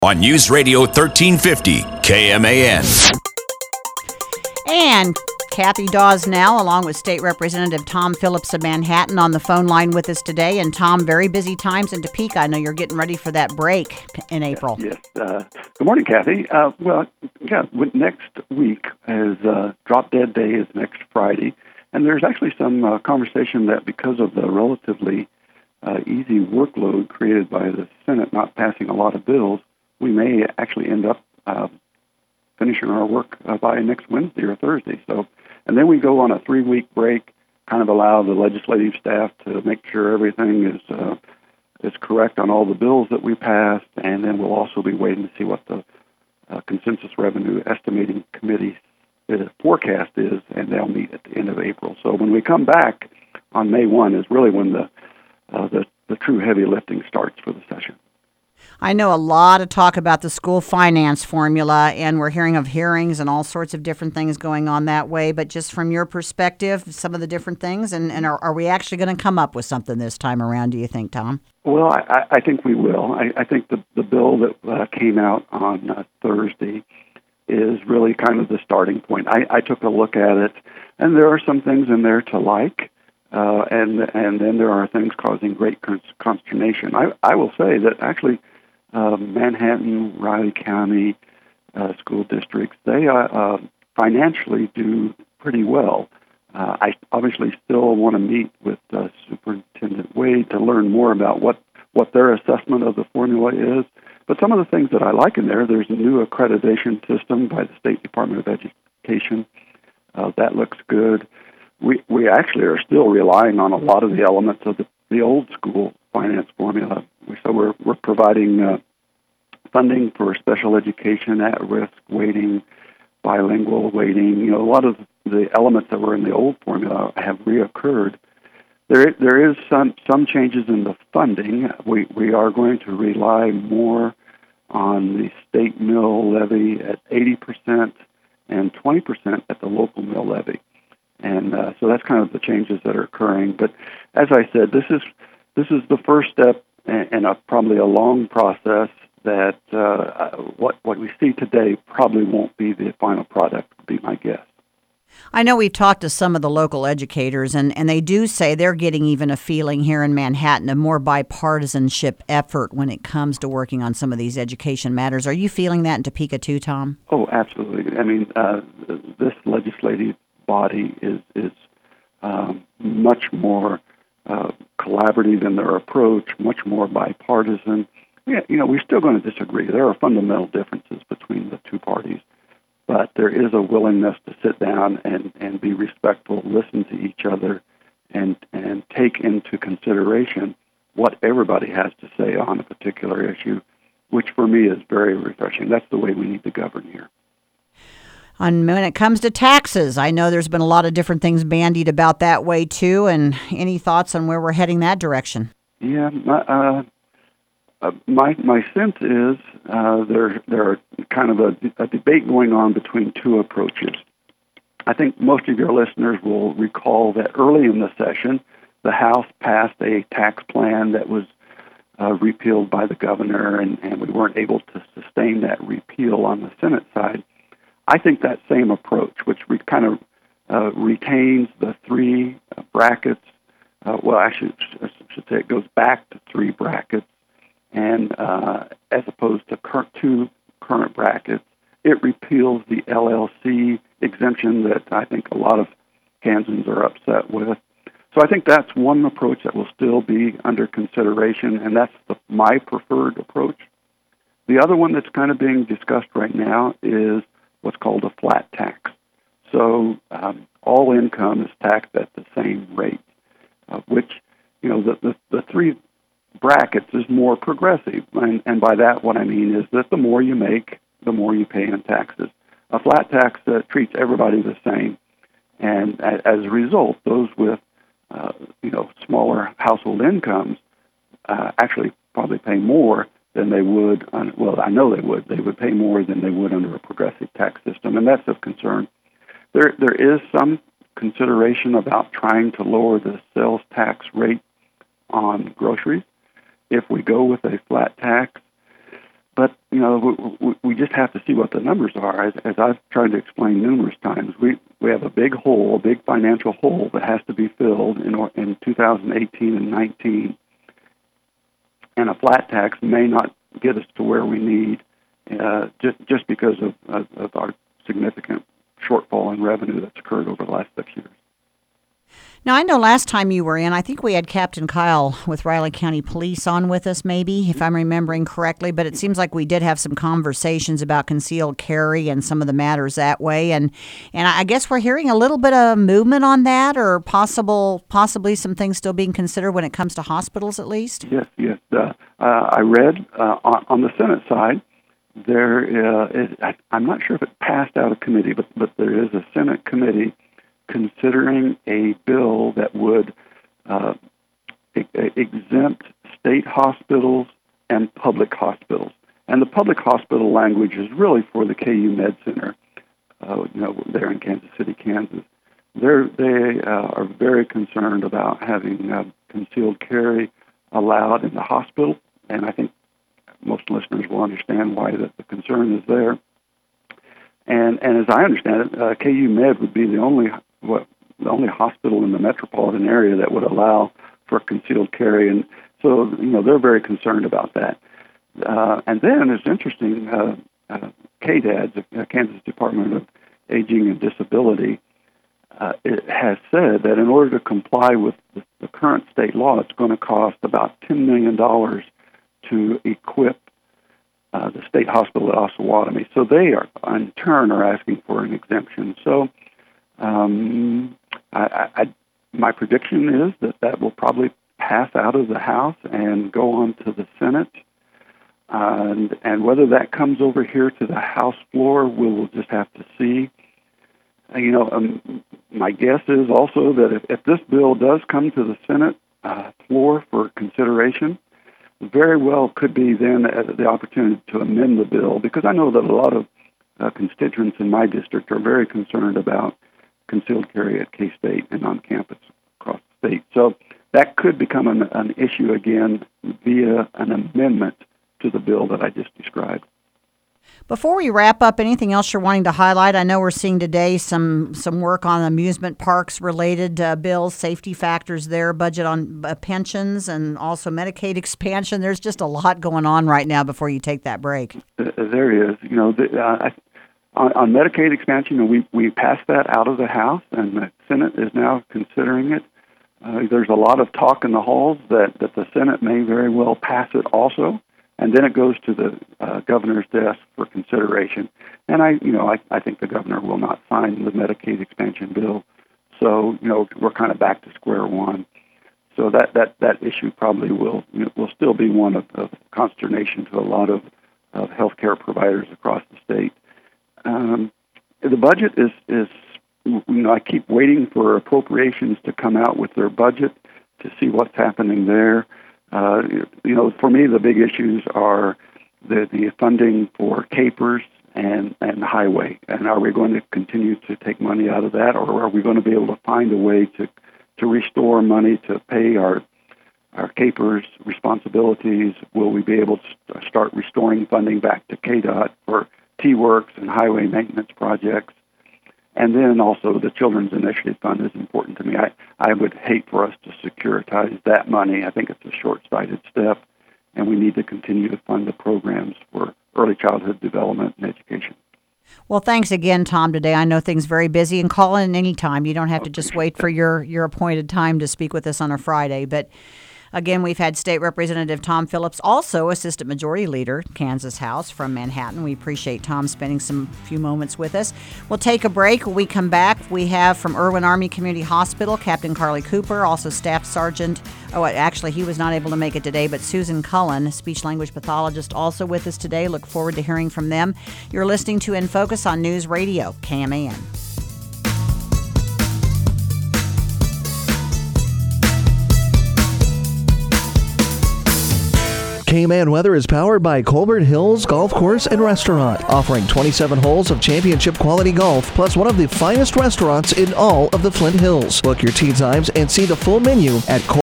on News Radio 1350 KMAN. And Kathy Dawes now, along with State Representative Tom Phillips of Manhattan, on the phone line with us today. And Tom, very busy times in Topeka. I know you're getting ready for that break in April. Yes. Good morning, Kathy. Next week is Drop Dead Day is next Friday. And there's actually some conversation that because of the relatively easy workload created by the Senate not passing a lot of bills, we may actually end up finishing our work by next Wednesday or Thursday. And then we go on a 3-week break, kind of allow the legislative staff to make sure everything is correct on all the bills that we passed, and then we'll also be waiting to see what the Consensus Revenue Estimating Committee forecast is, and they'll meet at the end of April. So when we come back on May 1 is really when the true heavy lifting starts for the session. I know a lot of talk about the school finance formula, and we're hearing of hearings and all sorts of different things going on that way. But just from your perspective, some of the different things, and are we actually going to come up with something this time around, do you think, Tom? Well, I think we will. I think the bill that came out on Thursday is really kind of the starting point. I took a look at it, and there are some things in there to like, and then there are things causing great consternation. I will say that actually Manhattan, Riley County school districts, they financially do pretty well. I obviously still want to meet with Superintendent Wade to learn more about what their assessment of the formula is. But some of the things that I like in there's a new accreditation system by the State Department of Education. That looks good. We actually are still relying on a lot of the elements of the old school finance formula. So we're providing funding for special education, at-risk weighting, bilingual weighting. A lot of the elements that were in the old formula have reoccurred. There is some changes in the funding. We are going to rely more on the state mill levy at 80% and 20% at the local mill levy. And so that's kind of the changes that are occurring. But as I said, this is the first step in probably a long process that what we see today probably won't be the final product, would be my guess. I know we've talked to some of the local educators, and they do say they're getting even a feeling here in Manhattan of more bipartisanship effort when it comes to working on some of these education matters. Are you feeling that in Topeka too, Tom? Oh, absolutely. I mean, this legislative body is much more collaborative in their approach, much more bipartisan. Yeah, we're still going to disagree. There are fundamental differences between the two parties, but there is a willingness to sit down and be respectful, listen to each other, and take into consideration what everybody has to say on a particular issue, which for me is very refreshing. That's the way we need to govern here. And when it comes to taxes, I know there's been a lot of different things bandied about that way too, and any thoughts on where we're heading that direction? Yeah, my sense is there are kind of a debate going on between two approaches. I think most of your listeners will recall that early in the session, the House passed a tax plan that was repealed by the governor, and we weren't able to sustain that repeal on the Senate side. I think that same approach, which kind of retains the three brackets, actually, I should say it goes back to three brackets, and as opposed to two current brackets, it repeals the LLC exemption that I think a lot of Kansans are upset with. So I think that's one approach that will still be under consideration, and that's my preferred approach. The other one that's kind of being discussed right now is what's called a flat tax. So all income is taxed at the same rate, which, the three brackets is more progressive. And by that, what I mean is that the more you make, the more you pay in taxes. A flat tax treats everybody the same. And as a result, those with smaller household incomes actually probably pay more than they would. I know they would. They would pay more than they would under a progressive tax system, and that's of concern. There is some consideration about trying to lower the sales tax rate on groceries if we go with a flat tax. But we just have to see what the numbers are. As I've tried to explain numerous times, we have a big hole, a big financial hole that has to be filled in 2018 and 19, and a flat tax may not get us to where we need, just because of our significant shortfall in revenue that's occurred over the last 6 years. Now, I know last time you were in, I think we had Captain Kyle with Riley County Police on with us, maybe, if I'm remembering correctly, but it seems like we did have some conversations about concealed carry and some of the matters that way, and I guess we're hearing a little bit of movement on that, or possibly some things still being considered when it comes to hospitals, at least? Yes. I read on the Senate side, I'm not sure if it passed out of committee, but there is a Senate committee considering a bill that would exempt state hospitals and public hospitals. And the public hospital language is really for the KU Med Center, there in Kansas City, Kansas. They are very concerned about having concealed carry allowed in the hospital, and I think most listeners will understand why the concern is there. And as I understand it, KU Med would be the only hospital in the metropolitan area that would allow for concealed carry, and so they're very concerned about that. And then it's interesting, KDAD, the Kansas Department of Aging and Disability, it has said that in order to comply with the current state law, it's going to cost about $10 million to equip the state hospital at Osawatomie. So they are, in turn, are asking for an exemption. So my prediction is that will probably pass out of the House and go on to the Senate. And whether that comes over here to the House floor, we'll just have to see. My guess is also that if this bill does come to the Senate floor for consideration, very well could be then the opportunity to amend the bill, because I know that a lot of constituents in my district are very concerned about concealed carry at K-State and on campus across the state. So that could become an issue again via an amendment to the bill that I just described. Before we wrap up, anything else you're wanting to highlight? I know we're seeing today some work on amusement parks related bills, safety factors there, budget on pensions, and also Medicaid expansion. There's just a lot going on right now before you take that break. There is. On Medicaid expansion, we passed that out of the House, and the Senate is now considering it. There's a lot of talk in the halls that the Senate may very well pass it also. And then it goes to the governor's desk for consideration. And I think the governor will not sign the Medicaid expansion bill. So, we're kind of back to square one. So that issue probably will still be one of consternation to a lot of healthcare providers across the state. The budget is I keep waiting for appropriations to come out with their budget to see what's happening there. For me, the big issues are the funding for CAPERS and highway. And are we going to continue to take money out of that, or are we going to be able to find a way to restore money to pay our CAPERS responsibilities? Will we be able to start restoring funding back to KDOT for T-Works and highway maintenance projects? And then also the Children's Initiative Fund is important to me. I would hate for us to securitize that money. I think it's a short-sighted step, and we need to continue to fund the programs for early childhood development and education. Well, thanks again, Tom, today. I know things very busy, and call in any time. You don't have to just wait for your appointed time to speak with us on a Friday. But again, we've had State Representative Tom Phillips, also Assistant Majority Leader, Kansas House from Manhattan. We appreciate Tom spending some few moments with us. We'll take a break. When we come back, we have from Irwin Army Community Hospital, Captain Carly Cooper, also Staff Sergeant. Actually, he was not able to make it today, but Susan Cullen, speech-language pathologist, also with us today. Look forward to hearing from them. You're listening to In Focus on News Radio, KMAN. KMAN Weather is powered by Colbert Hills Golf Course and Restaurant, offering 27 holes of championship quality golf, plus one of the finest restaurants in all of the Flint Hills. Book your tee times and see the full menu at